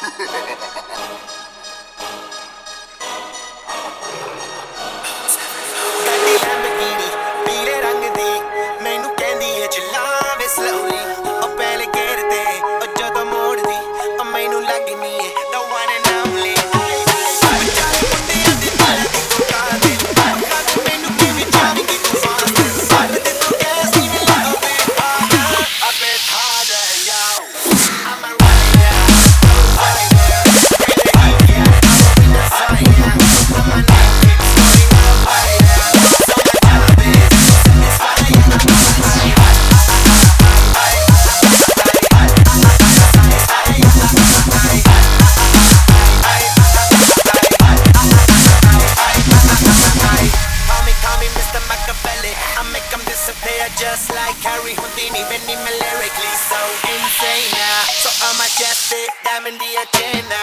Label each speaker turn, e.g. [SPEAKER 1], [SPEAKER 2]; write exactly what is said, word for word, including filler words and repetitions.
[SPEAKER 1] ਗੱਡੀ ਲੈਂਬਰਗਿਨੀ ਪੀਲੇ ਰੰਗ ਦੀ ਮੈਨੂੰ ਕਹਿੰਦੀ ਏ ਚਲਾਵੇ slowly ਉਹ ਪਹਿਲੇ ਗੇਅਰ ਤੇ ਉਹ ਜਦੋਂ ਮੋੜਦੀ ਉਹ ਮੈਨੂੰ ਲੱਗਨੀ ਏ the one and only I make them disappear just like Harry Houdini. When I'm lyrically so insane now, so I'm a majestic, diamond the agenda.